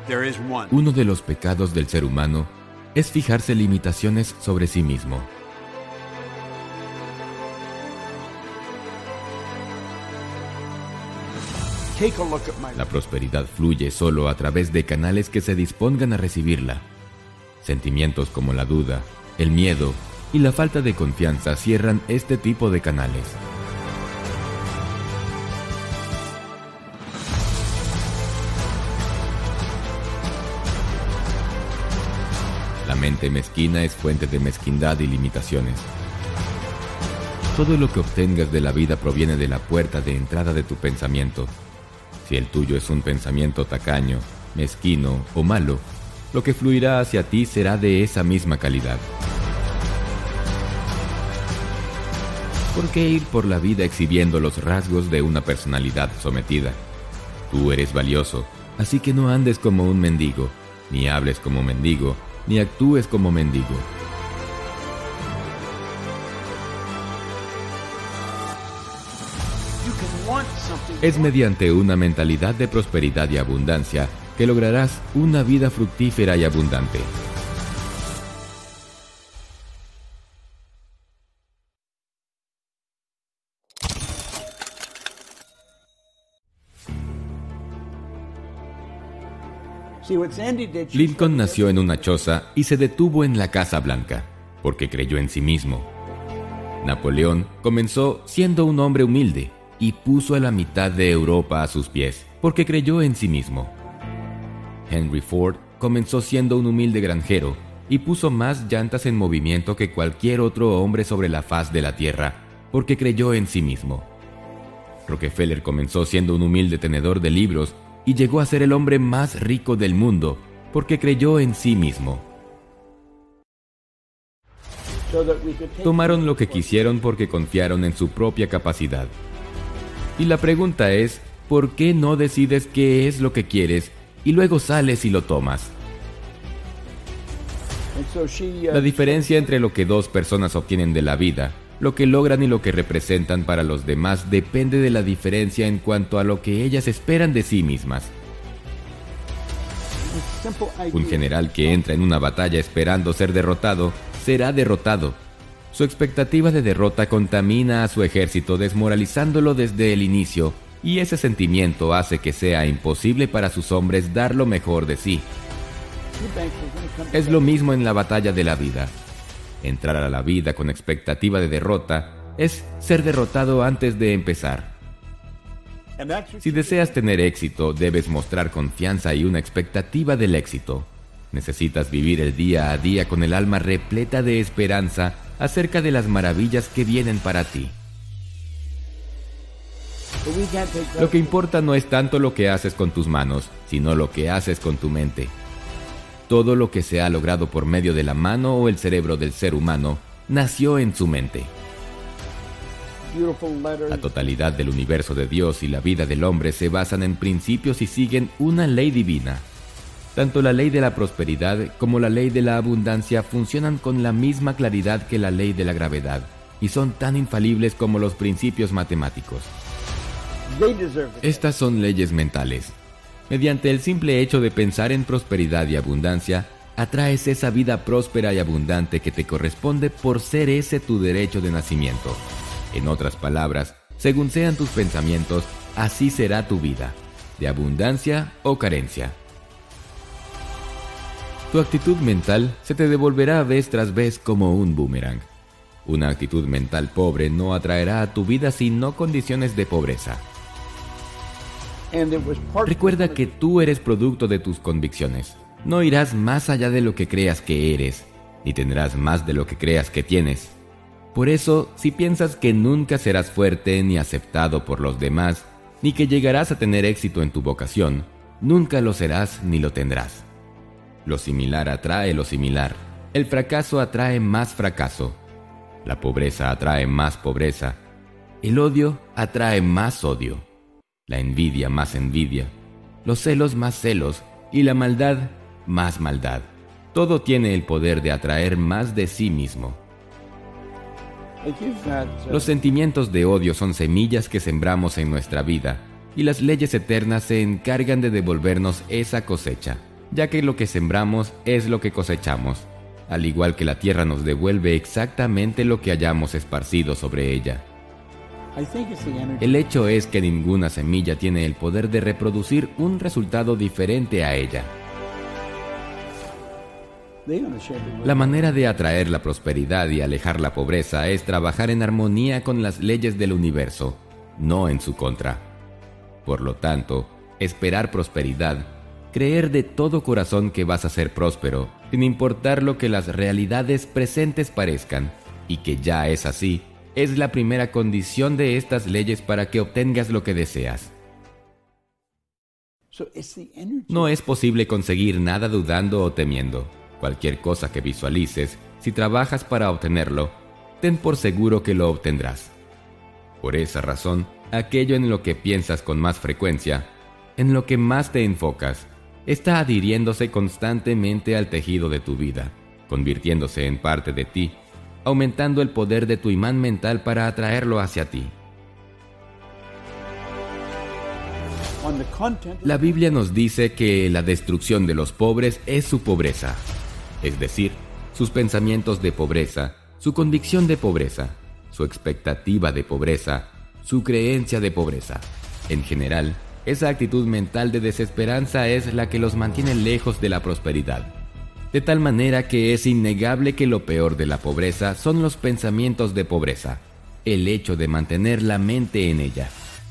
Uno de los pecados del ser humano es fijarse limitaciones sobre sí mismo. La prosperidad fluye solo a través de canales que se dispongan a recibirla. Sentimientos como la duda, el miedo y la falta de confianza cierran este tipo de canales. La mente mezquina es fuente de mezquindad y limitaciones. Todo lo que obtengas de la vida proviene de la puerta de entrada de tu pensamiento. Si el tuyo es un pensamiento tacaño, mezquino o malo, lo que fluirá hacia ti será de esa misma calidad. ¿Por qué ir por la vida exhibiendo los rasgos de una personalidad sometida? Tú eres valioso, así que no andes como un mendigo, ni hables como mendigo, ni actúes como mendigo. Es mediante una mentalidad de prosperidad y abundancia que lograrás una vida fructífera y abundante. Lincoln nació en una choza y se detuvo en la Casa Blanca, porque creyó en sí mismo. Napoleón comenzó siendo un hombre humilde y puso a la mitad de Europa a sus pies, porque creyó en sí mismo. Henry Ford comenzó siendo un humilde granjero y puso más llantas en movimiento que cualquier otro hombre sobre la faz de la tierra, porque creyó en sí mismo. Rockefeller comenzó siendo un humilde tenedor de libros y llegó a ser el hombre más rico del mundo, porque creyó en sí mismo. Tomaron lo que quisieron porque confiaron en su propia capacidad. Y la pregunta es, ¿por qué no decides qué es lo que quieres y luego sales y lo tomas? La diferencia entre lo que dos personas obtienen de la vida, lo que logran y lo que representan para los demás depende de la diferencia en cuanto a lo que ellas esperan de sí mismas. Un general que entra en una batalla esperando ser derrotado, será derrotado. Su expectativa de derrota contamina a su ejército, desmoralizándolo desde el inicio, y ese sentimiento hace que sea imposible para sus hombres dar lo mejor de sí. Es lo mismo en la batalla de la vida. Entrar a la vida con expectativa de derrota es ser derrotado antes de empezar. Si deseas tener éxito, debes mostrar confianza y una expectativa del éxito. Necesitas vivir el día a día con el alma repleta de esperanza acerca de las maravillas que vienen para ti. Lo que importa no es tanto lo que haces con tus manos, sino lo que haces con tu mente. Todo lo que se ha logrado por medio de la mano o el cerebro del ser humano nació en su mente. La totalidad del universo de Dios y la vida del hombre se basan en principios y siguen una ley divina. Tanto la ley de la prosperidad como la ley de la abundancia funcionan con la misma claridad que la ley de la gravedad y son tan infalibles como los principios matemáticos. Estas son leyes mentales. Mediante el simple hecho de pensar en prosperidad y abundancia, atraes esa vida próspera y abundante que te corresponde por ser ese tu derecho de nacimiento. En otras palabras, según sean tus pensamientos, así será tu vida, de abundancia o carencia. Tu actitud mental se te devolverá vez tras vez como un boomerang. Una actitud mental pobre no atraerá a tu vida sino condiciones de pobreza. Recuerda que tú eres producto de tus convicciones. No irás más allá de lo que creas que eres, ni tendrás más de lo que creas que tienes. Por eso, si piensas que nunca serás fuerte ni aceptado por los demás, ni que llegarás a tener éxito en tu vocación, nunca lo serás ni lo tendrás. Lo similar atrae lo similar. El fracaso atrae más fracaso. La pobreza atrae más pobreza. El odio atrae más odio. La envidia más envidia. Los celos más celos. Y la maldad más maldad. Todo tiene el poder de atraer más de sí mismo. Los sentimientos de odio son semillas que sembramos en nuestra vida, y las leyes eternas se encargan de devolvernos esa cosecha. ya que lo que sembramos es lo que cosechamos, al igual que la tierra nos devuelve exactamente lo que hayamos esparcido sobre ella. El hecho es que ninguna semilla tiene el poder de reproducir un resultado diferente a ella. La manera de atraer la prosperidad y alejar la pobreza es trabajar en armonía con las leyes del universo, no en su contra. Por lo tanto, esperar prosperidad, creer de todo corazón que vas a ser próspero, sin importar lo que las realidades presentes parezcan, y que ya es así, es la primera condición de estas leyes para que obtengas lo que deseas. No es posible conseguir nada dudando o temiendo. Cualquier cosa que visualices, si trabajas para obtenerlo, ten por seguro que lo obtendrás. Por esa razón, aquello en lo que piensas con más frecuencia, en lo que más te enfocas, está adhiriéndose constantemente al tejido de tu vida, convirtiéndose en parte de ti, aumentando el poder de tu imán mental para atraerlo hacia ti. La Biblia nos dice que la destrucción de los pobres es su pobreza, es decir, sus pensamientos de pobreza, su convicción de pobreza, su expectativa de pobreza, su creencia de pobreza. En general, esa actitud mental de desesperanza es la que los mantiene lejos de la prosperidad. De tal manera que es innegable que lo peor de la pobreza son los pensamientos de pobreza, el hecho de mantener la mente en ella.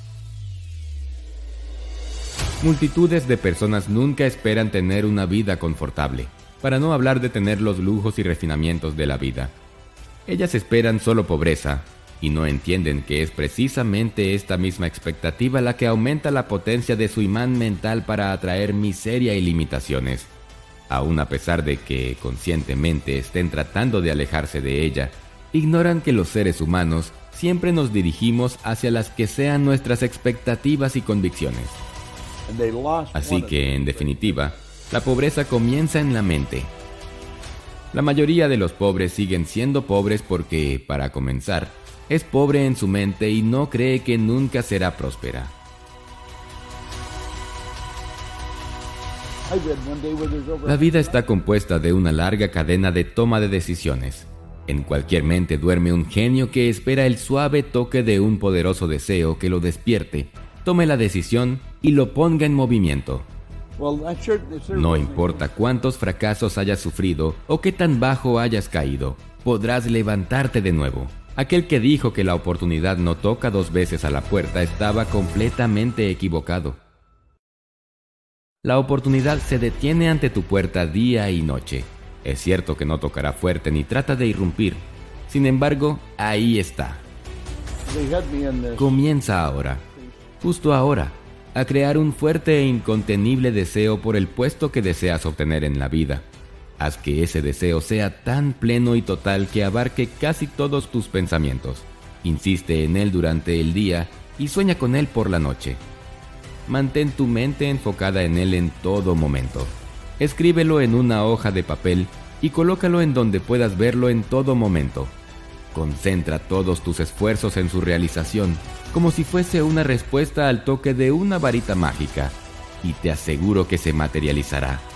Multitudes de personas nunca esperan tener una vida confortable, para no hablar de tener los lujos y refinamientos de la vida. Ellas esperan solo pobreza, y no entienden que es precisamente esta misma expectativa la que aumenta la potencia de su imán mental para atraer miseria y limitaciones. Aún a pesar de que conscientemente estén tratando de alejarse de ella, ignoran que los seres humanos siempre nos dirigimos hacia las que sean nuestras expectativas y convicciones. Así que, en definitiva, la pobreza comienza en la mente. La mayoría de los pobres siguen siendo pobres porque, para comenzar, es pobre en su mente y no cree que nunca será próspera. La vida está compuesta de una larga cadena de toma de decisiones. En cualquier mente duerme un genio que espera el suave toque de un poderoso deseo que lo despierte, tome la decisión y lo ponga en movimiento. No importa cuántos fracasos hayas sufrido o qué tan bajo hayas caído, podrás levantarte de nuevo. Aquel que dijo que la oportunidad no toca 2 veces a la puerta estaba completamente equivocado. La oportunidad se detiene ante tu puerta día y noche. Es cierto que no tocará fuerte ni trata de irrumpir. Sin embargo, ahí está. Comienza ahora, justo ahora, a crear un fuerte e incontenible deseo por el puesto que deseas obtener en la vida. Haz que ese deseo sea tan pleno y total que abarque casi todos tus pensamientos. Insiste en él durante el día y sueña con él por la noche. Mantén tu mente enfocada en él en todo momento. Escríbelo en una hoja de papel y colócalo en donde puedas verlo en todo momento. Concentra todos tus esfuerzos en su realización, como si fuese una respuesta al toque de una varita mágica, y te aseguro que se materializará.